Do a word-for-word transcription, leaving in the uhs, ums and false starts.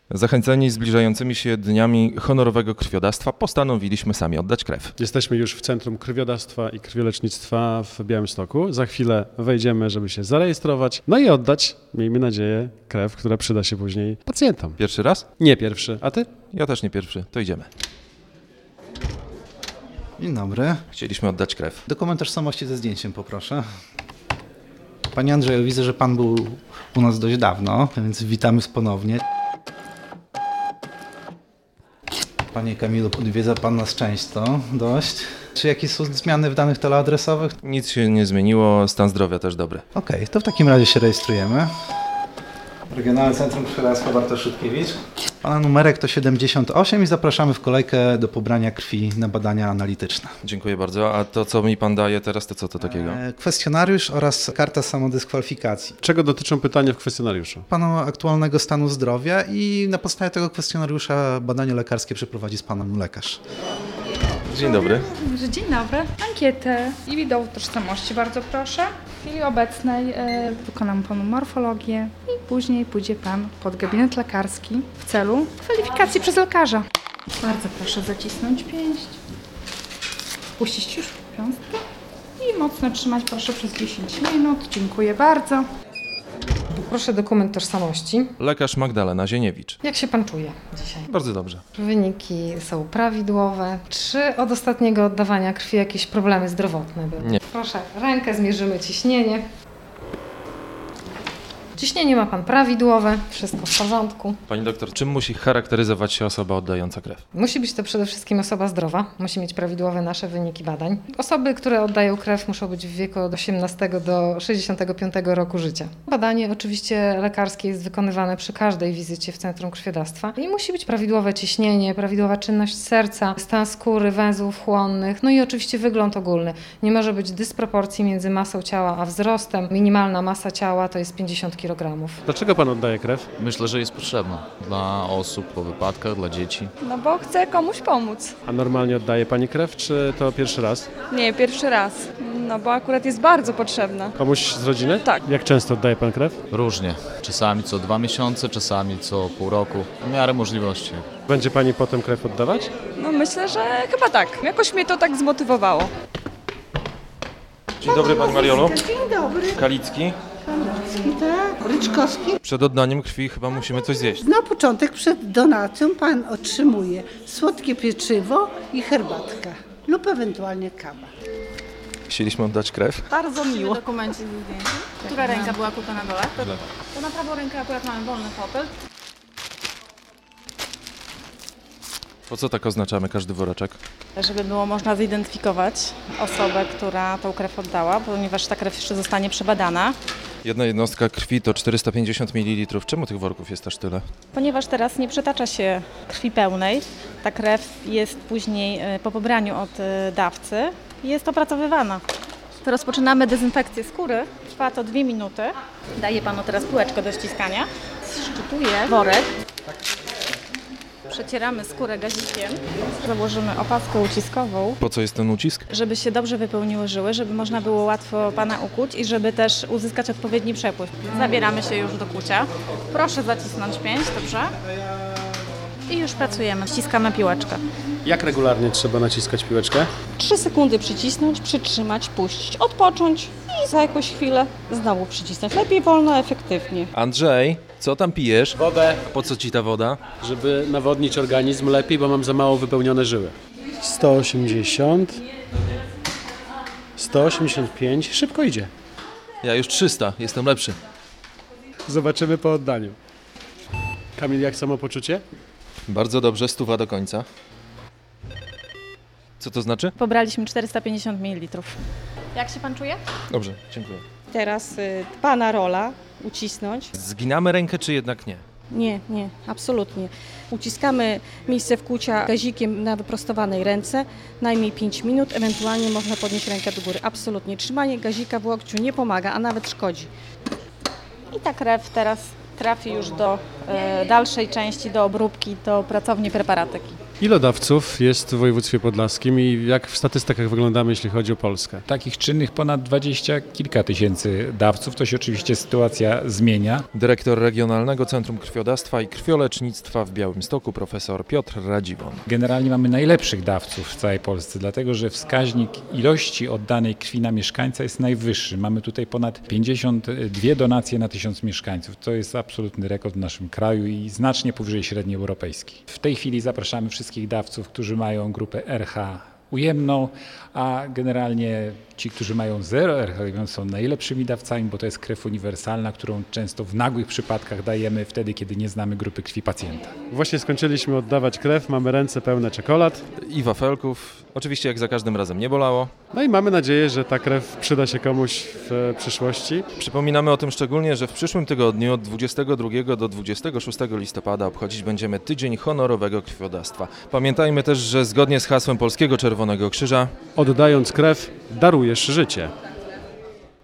Zachęceni zbliżającymi się dniami honorowego krwiodawstwa postanowiliśmy sami oddać krew. Jesteśmy już w Centrum Krwiodawstwa i Krwiolecznictwa w Białymstoku. Za chwilę wejdziemy, żeby się zarejestrować, no i oddać, miejmy nadzieję, krew, która przyda się później pacjentom. Pierwszy raz? Nie pierwszy. A ty? Ja też nie pierwszy. To idziemy. Dzień dobry. Chcieliśmy oddać krew. Dokument tożsamości ze zdjęciem poproszę. Panie Andrzeju, widzę, że pan był u nas dość dawno, więc witamy ponownie. Panie Kamilu, odwiedza pan nas często, dość. Czy jakieś są zmiany w danych teleadresowych? Nic się nie zmieniło, stan zdrowia też dobry. Okej, okay, to w takim razie się rejestrujemy. Regionalne Centrum Krwiodawstwa Bartosz Szutkiewicz. Pana numerek to siedemdziesiąt osiem i zapraszamy w kolejkę do pobrania krwi na badania analityczne. Dziękuję bardzo. A to, co mi pan daje teraz, to co to takiego? E, kwestionariusz oraz karta samodyskwalifikacji. Czego dotyczą pytania w kwestionariuszu? Pana aktualnego stanu zdrowia i na podstawie tego kwestionariusza badanie lekarskie przeprowadzi z panem lekarz. Dzień dobry. Dzień dobry. Ankietę i dowód tożsamości bardzo proszę. W chwili obecnej e, wykonam panu morfologię i później pójdzie pan pod gabinet lekarski w celu kwalifikacji przez lekarza. Bardzo proszę zacisnąć pięść, puścić już piąstkę i mocno trzymać proszę przez dziesięć minut. Dziękuję bardzo. Proszę dokument tożsamości. Lekarz Magdalena Zieniewicz. Jak się pan czuje dzisiaj? Bardzo dobrze. Wyniki są prawidłowe. Czy od ostatniego oddawania krwi jakieś problemy zdrowotne były? Nie. Proszę, rękę, zmierzymy ciśnienie. Ciśnienie ma pan prawidłowe, wszystko w porządku. Pani doktor, czym musi charakteryzować się osoba oddająca krew? Musi być to przede wszystkim osoba zdrowa, musi mieć prawidłowe nasze wyniki badań. Osoby, które oddają krew, muszą być w wieku od osiemnastego do sześćdziesiątego piątego roku życia. Badanie oczywiście lekarskie jest wykonywane przy każdej wizycie w Centrum Krwiodawstwa i musi być prawidłowe ciśnienie, prawidłowa czynność serca, stan skóry, węzłów chłonnych, no i oczywiście wygląd ogólny. Nie może być dysproporcji między masą ciała a wzrostem. Minimalna masa ciała to jest pięćdziesiąt kilogramów. Dlaczego pan oddaje krew? Myślę, że jest potrzebna dla osób po wypadkach, dla dzieci. No bo chcę komuś pomóc. A normalnie oddaje pani krew, czy to pierwszy raz? Nie, pierwszy raz. No bo akurat jest bardzo potrzebna. Komuś z rodziny? Tak. Jak często oddaje pan krew? Różnie. Czasami co dwa miesiące, czasami co pół roku. W miarę możliwości. Będzie pani potem krew oddawać? No myślę, że chyba tak. Jakoś mnie to tak zmotywowało. Dzień dobry, pani Mariolu. Dzień dobry. Kalicki. Kalicki, tak. Ryczkowski. Przed oddaniem krwi chyba musimy coś zjeść. Na początek przed donacją pan otrzymuje słodkie pieczywo i herbatkę lub ewentualnie kawę. Chcieliśmy oddać krew. Bardzo miło. Dokumencie ze zdjęciem. Która ręka była kuta na dole? To, to na prawą rękę akurat mamy wolny fotel. Po co tak oznaczamy każdy woreczek? Żeby było można zidentyfikować osobę, która tą krew oddała, ponieważ ta krew jeszcze zostanie przebadana. Jedna jednostka krwi to czterysta pięćdziesiąt mililitrów. Czemu tych worków jest aż tyle? Ponieważ teraz nie przetacza się krwi pełnej, ta krew jest później po pobraniu od dawcy jest opracowywana. To rozpoczynamy dezynfekcję skóry, trwa to dwie minuty. Daję panu teraz półeczkę do ściskania. Szczytuję worek. Przecieramy skórę gazikiem, założymy opaskę uciskową. Po co jest ten ucisk? Żeby się dobrze wypełniły żyły, żeby można było łatwo pana ukuć i żeby też uzyskać odpowiedni przepływ. Zabieramy się już do kucia. Proszę zacisnąć pięść, dobrze? I już pracujemy, ściskamy piłeczkę. Jak regularnie trzeba naciskać piłeczkę? Trzy sekundy przycisnąć, przytrzymać, puścić, odpocząć i za jakąś chwilę znowu przycisnąć. Lepiej wolno, efektywnie. Andrzej, co tam pijesz? Wodę. A po co ci ta woda? Żeby nawodnić organizm lepiej, bo mam za mało wypełnione żyły. sto osiemdziesiąt. sto osiemdziesiąt pięć. Szybko idzie. Ja już trzysta, jestem lepszy. Zobaczymy po oddaniu. Kamil, jak samopoczucie? Bardzo dobrze, stuwa do końca. Co to znaczy? Pobraliśmy czterysta pięćdziesiąt mililitrów. Jak się pan czuje? Dobrze, dziękuję. Teraz y, pana rola, ucisnąć. Zginamy rękę, czy jednak nie? Nie, nie, absolutnie. Uciskamy miejsce wkłucia gazikiem na wyprostowanej ręce, najmniej pięć minut, ewentualnie można podnieść rękę do góry. Absolutnie. Trzymanie gazika w łokciu nie pomaga, a nawet szkodzi. I ta krew teraz trafi już do e, dalszej części, do obróbki, do pracowni preparatyki. Ile dawców jest w województwie podlaskim i jak w statystykach wyglądamy, jeśli chodzi o Polskę? Takich czynnych ponad dwadzieścia kilka tysięcy dawców, to się oczywiście sytuacja zmienia. Dyrektor Regionalnego Centrum Krwiodawstwa i Krwiolecznictwa w Białymstoku, profesor Piotr Radziwon. Generalnie mamy najlepszych dawców w całej Polsce, dlatego że wskaźnik ilości oddanej krwi na mieszkańca jest najwyższy. Mamy tutaj ponad pięćdziesiąt dwie donacje na tysiąc mieszkańców. To jest absolutny rekord w naszym kraju i znacznie powyżej średniej europejskiej. W tej chwili zapraszamy wszystkich dawców, którzy mają grupę R H ujemną, a generalnie ci, którzy mają zero R H ujemną, są najlepszymi dawcami, bo to jest krew uniwersalna, którą często w nagłych przypadkach dajemy wtedy, kiedy nie znamy grupy krwi pacjenta. Właśnie skończyliśmy oddawać krew, mamy ręce pełne czekolad I wafelków. Oczywiście jak za każdym razem nie bolało. No i mamy nadzieję, że ta krew przyda się komuś w przyszłości. Przypominamy o tym szczególnie, że w przyszłym tygodniu od dwudziestego drugiego do dwudziestego szóstego listopada obchodzić będziemy Tydzień Honorowego Krwiodawstwa. Pamiętajmy też, że zgodnie z hasłem Polskiego Czerwonego Krzyża oddając krew, darujesz życie.